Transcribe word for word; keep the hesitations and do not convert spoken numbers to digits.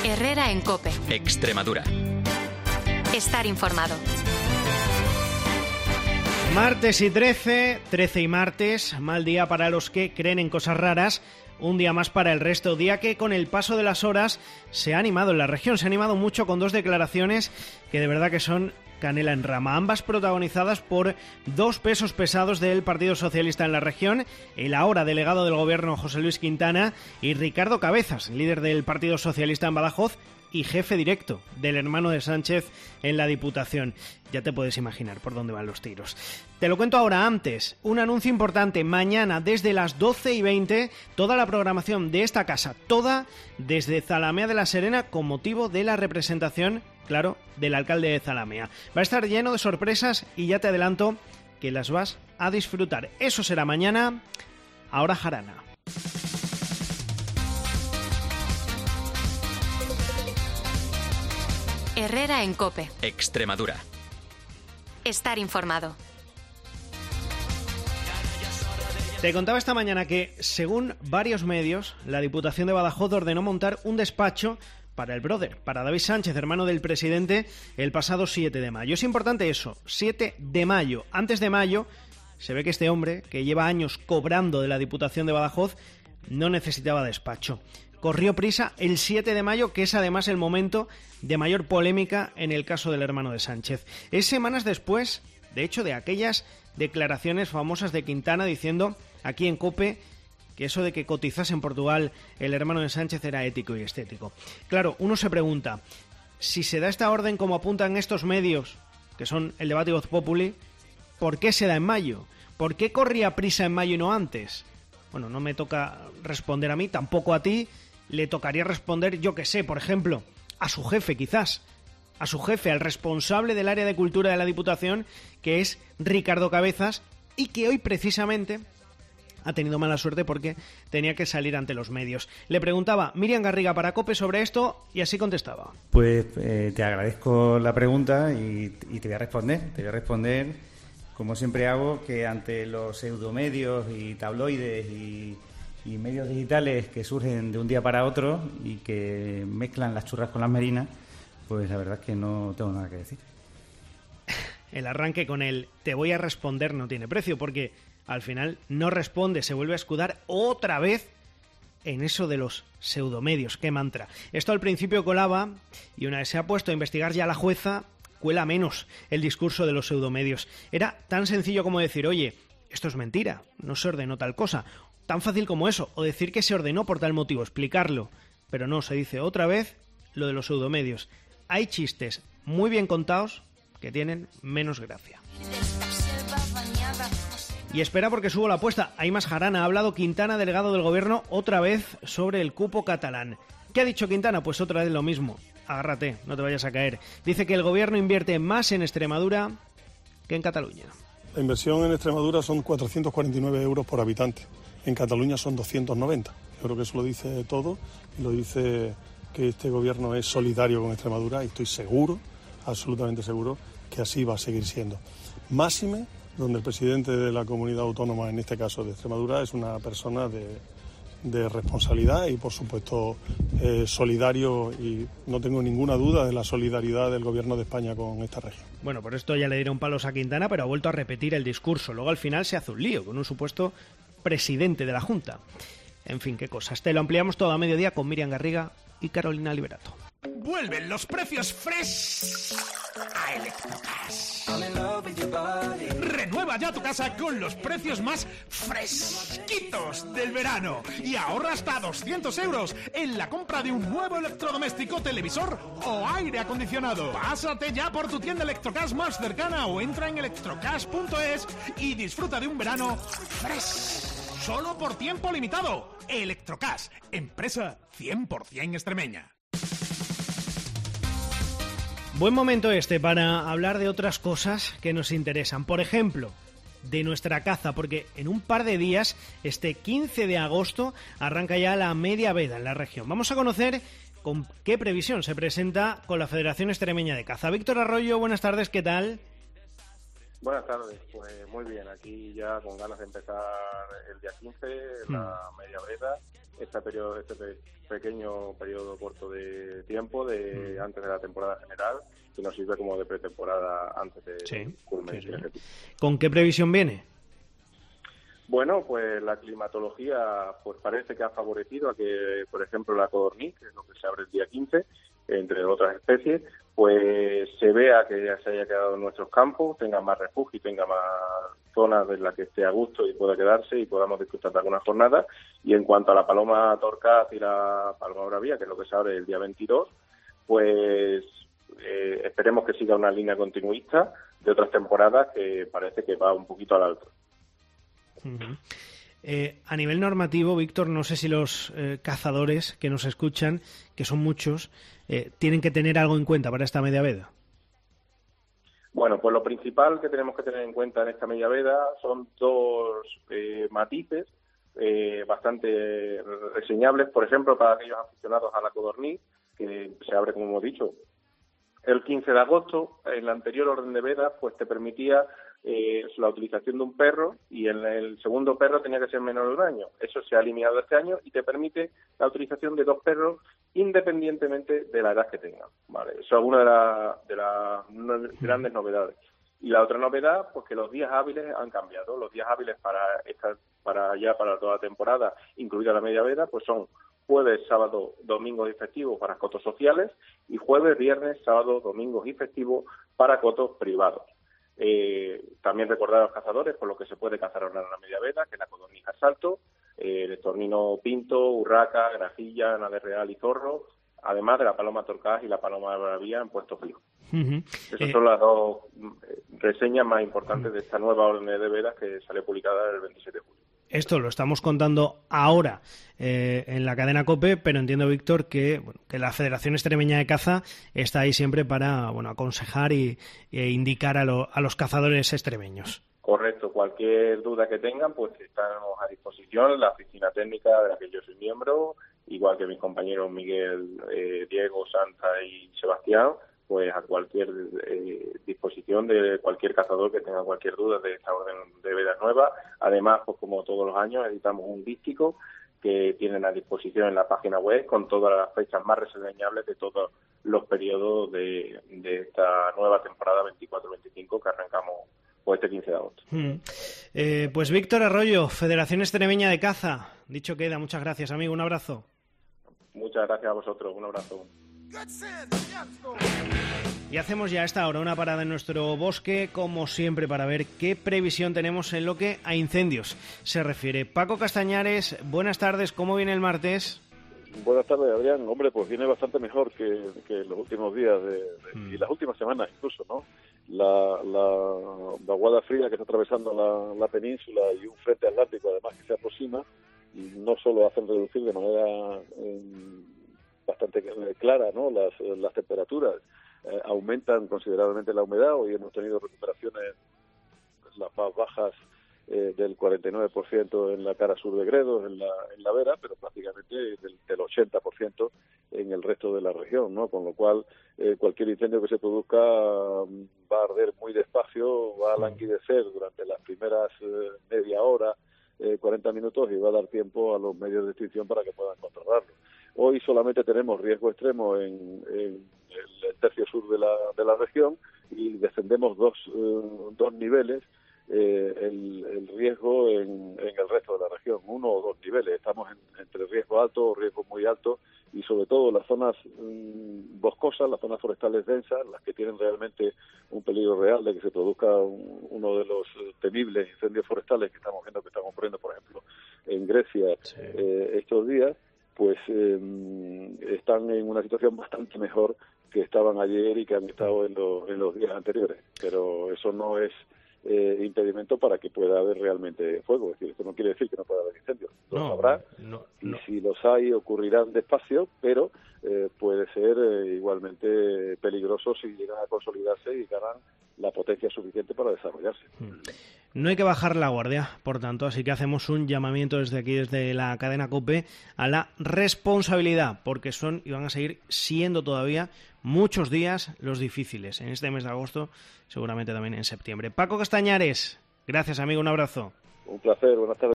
Herrera en COPE. Extremadura. Estar informado. Martes y trece, trece y martes, mal día para los que creen en cosas raras, un día más para el resto, día que con el paso de las horas se ha animado en la región, se ha animado mucho con dos declaraciones que de verdad que son canela en rama, ambas protagonizadas por dos pesos pesados del Partido Socialista en la región, el ahora delegado del gobierno José Luis Quintana y Ricardo Cabezas, líder del Partido Socialista en Badajoz y jefe directo del hermano de Sánchez en la Diputación. Ya te puedes imaginar por dónde van los tiros. Te lo cuento ahora. Antes, un anuncio importante. Mañana desde las doce y veinte, toda la programación de esta casa, toda desde Zalamea de la Serena, con motivo de la representación, claro, del alcalde de Zalamea. Va a estar lleno de sorpresas y ya te adelanto que las vas a disfrutar. Eso será mañana. Ahora jarana. Herrera en COPE. Extremadura. Estar informado. Te contaba esta mañana que, según varios medios, la Diputación de Badajoz ordenó montar un despacho para el brother, para David Sánchez, hermano del presidente, el pasado siete de mayo. Es importante eso, siete de mayo. Antes de mayo, se ve que este hombre, que lleva años cobrando de la Diputación de Badajoz, no necesitaba despacho. Corrió prisa el siete de mayo, que es además el momento de mayor polémica en el caso del hermano de Sánchez. Es semanas después, de hecho, de aquellas declaraciones famosas de Quintana diciendo aquí en COPE que eso de que cotizase en Portugal el hermano de Sánchez era ético y estético. Claro, uno se pregunta, si se da esta orden como apuntan estos medios, que son el debate y Voz Populi, ¿por qué se da en mayo? ¿Por qué corría prisa en mayo y no antes? Bueno, no me toca responder a mí, tampoco a ti. Le tocaría responder, yo que sé, por ejemplo, a su jefe quizás, a su jefe, al responsable del área de cultura de la Diputación, que es Ricardo Cabezas, y que hoy precisamente ha tenido mala suerte porque tenía que salir ante los medios. Le preguntaba Miriam Garriga para COPE sobre esto y así contestaba. Pues eh, te agradezco la pregunta y, y te voy a responder, te voy a responder como siempre hago, que ante los pseudomedios y tabloides y... y medios digitales que surgen de un día para otro y que mezclan las churras con las merinas, pues la verdad es que no tengo nada que decir. El arranque con el te voy a responder no tiene precio, porque al final no responde, se vuelve a escudar otra vez en eso de los pseudomedios. ¡Qué mantra! Esto al principio colaba y una vez se ha puesto a investigar ya la jueza, cuela menos el discurso de los pseudomedios. Era tan sencillo como decir, oye, esto es mentira, no se ordenó tal cosa. Tan fácil como eso, o decir que se ordenó por tal motivo, explicarlo. Pero no, se dice otra vez lo de los pseudomedios. Hay chistes muy bien contados que tienen menos gracia. Y espera porque subo la apuesta. Hay más jarana. Ha hablado Quintana, delegado del gobierno, otra vez sobre el cupo catalán. ¿Qué ha dicho Quintana? Pues otra vez lo mismo. Agárrate, no te vayas a caer. Dice que el gobierno invierte más en Extremadura que en Cataluña. La inversión en Extremadura son cuatrocientos cuarenta y nueve euros por habitante. En Cataluña son doscientos noventa. Yo creo que eso lo dice todo y lo dice que este gobierno es solidario con Extremadura y estoy seguro, absolutamente seguro, que así va a seguir siendo. Máxime, donde el presidente de la comunidad autónoma, en este caso de Extremadura, es una persona de, de responsabilidad y, por supuesto, eh, solidario, y no tengo ninguna duda de la solidaridad del gobierno de España con esta región. Bueno, por esto ya le dieron palos a Quintana, pero ha vuelto a repetir el discurso. Luego al final se hace un lío con un supuesto presidente de la Junta. En fin, qué cosas. Te lo ampliamos todo a mediodía con Miriam Garriga y Carolina Liberato. Vuelven los precios fresh a Electrocash. Renueva ya tu casa con los precios más fresquitos del verano y ahorra hasta doscientos euros en la compra de un nuevo electrodoméstico, televisor o aire acondicionado. Pásate ya por tu tienda Electrocash más cercana o entra en electrocash punto es y disfruta de un verano fresh. Solo por tiempo limitado. Electrocash, empresa cien por ciento extremeña. Buen momento este para hablar de otras cosas que nos interesan. Por ejemplo, de nuestra caza, porque en un par de días, este quince de agosto, arranca ya la media veda en la región. Vamos a conocer con qué previsión se presenta con la Federación Extremeña de Caza. Víctor Arroyo, buenas tardes, ¿qué tal? Buenas tardes, pues muy bien, aquí ya con ganas de empezar el día quince, la mm. media veda, este periodo, este pe- pequeño periodo corto de tiempo de mm. antes de la temporada general, que nos sirve como de pretemporada antes de sí, culmen. Sí, sí. ¿Con qué previsión viene? Bueno, pues la climatología pues parece que ha favorecido a que, por ejemplo, la codorniz, que es lo que se abre el día quince, entre otras especies, pues se vea que ya se haya quedado en nuestros campos, tenga más refugio y tenga más zonas en las que esté a gusto y pueda quedarse y podamos disfrutar de alguna jornada. Y en cuanto a la paloma torcaz y la paloma bravía, que es lo que se abre el día veintidós, pues eh, esperemos que siga una línea continuista de otras temporadas que parece que va un poquito al alto. Uh-huh. Eh, a nivel normativo, Víctor, no sé si los eh, cazadores que nos escuchan, que son muchos, eh, tienen que tener algo en cuenta para esta media veda. Bueno, pues lo principal que tenemos que tener en cuenta en esta media veda son dos eh, matices eh, bastante reseñables. Por ejemplo, para aquellos aficionados a la codorniz, que se abre, como hemos dicho, el quince de agosto. En la anterior orden de veda, pues te permitía eh, la utilización de un perro, y en el segundo perro tenía que ser menor de un año. Eso se ha eliminado este año y te permite la utilización de dos perros independientemente de la edad que tengan. Vale, eso es una de las de las grandes novedades. Y la otra novedad, pues que los días hábiles han cambiado. Los días hábiles para esta, para ya para toda la temporada, incluida la media veda, pues son jueves, sábado, domingos y festivos para cotos sociales, y jueves, viernes, sábado, domingos y festivos para cotos privados. Eh, también recordar a los cazadores por lo que se puede cazar ahora en la media veda, que es la codorniz a salto, eh, el estornino pinto, urraca, grajilla, nave real y zorro, además de la paloma torcaz y la paloma bravía en puesto fijo. Uh-huh. Esas eh... son las dos reseñas más importantes de esta nueva orden de vedas que salió publicada el veintisiete de julio. Esto lo estamos contando ahora eh, en la cadena COPE, pero entiendo, Víctor, que, bueno, que la Federación Extremeña de Caza está ahí siempre para, bueno, aconsejar y, e indicar a, lo, a los cazadores extremeños. Correcto. Cualquier duda que tengan, pues estamos a disposición. La oficina técnica de la que yo soy miembro, igual que mis compañeros Miguel, eh, Diego, Santa y Sebastián, pues a cualquier eh, disposición de cualquier cazador que tenga cualquier duda de esta orden de vedas nueva. Además, pues como todos los años, editamos un dístico que tienen a disposición en la página web con todas las fechas más reseñables de todos los periodos de, de esta nueva temporada veinticuatro veinticinco que arrancamos pues este quince de agosto. Hmm. Eh, pues Víctor Arroyo, Federación Extremeña de Caza, dicho queda. Muchas gracias, amigo. Un abrazo. Muchas gracias a vosotros. Un abrazo. Y hacemos ya a esta hora una parada en nuestro bosque, como siempre, para ver qué previsión tenemos en lo que a incendios se refiere. Paco Castañares, buenas tardes, ¿cómo viene el martes? Buenas tardes, Adrián. Hombre, pues viene bastante mejor que, que los últimos días de, de, mm. y las últimas semanas incluso, ¿no? La, la vaguada fría que está atravesando la, la península y un frente atlántico, además, que se aproxima, y no solo hacen reducir de manera eh, bastante clara, ¿no?, las, las temperaturas, eh, aumentan considerablemente la humedad. Hoy hemos tenido recuperaciones las más bajas eh, del cuarenta y nueve por ciento en la cara sur de Gredos, en la, en la Vera, pero prácticamente del, del ochenta por ciento en el resto de la región, ¿no? Con lo cual, eh, cualquier incendio que se produzca um, va a arder muy despacio, va a languidecer durante las primeras eh, media hora, eh, cuarenta minutos, y va a dar tiempo a los medios de extinción para que puedan controlarlo. Hoy solamente tenemos riesgo extremo en, en el tercio sur de la, de la región, y descendemos dos, eh, dos niveles eh, el, el riesgo en, en el resto de la región, uno o dos niveles. Estamos en, entre riesgo alto o riesgo muy alto, y sobre todo las zonas mmm, boscosas, las zonas forestales densas, las que tienen realmente un peligro real de que se produzca un, uno de los temibles incendios forestales que estamos viendo que están ocurriendo, por ejemplo, en Grecia sí. eh, estos días, pues eh, están en una situación bastante mejor que estaban ayer y que han estado en, lo, en los días anteriores. Pero eso no es eh, impedimento para que pueda haber realmente fuego. Es decir, esto no quiere decir que no pueda haber incendios. Los los no, habrá, no, no. y si los hay ocurrirán despacio, pero eh, puede ser eh, igualmente peligroso si llegan a consolidarse y ganan la potencia suficiente para desarrollarse. No hay que bajar la guardia, por tanto, así que hacemos un llamamiento desde aquí, desde la cadena COPE, a la responsabilidad, porque son y van a seguir siendo todavía muchos días los difíciles, en este mes de agosto, seguramente también en septiembre. Paco Castañares, gracias amigo, un abrazo. Un placer, buenas tardes.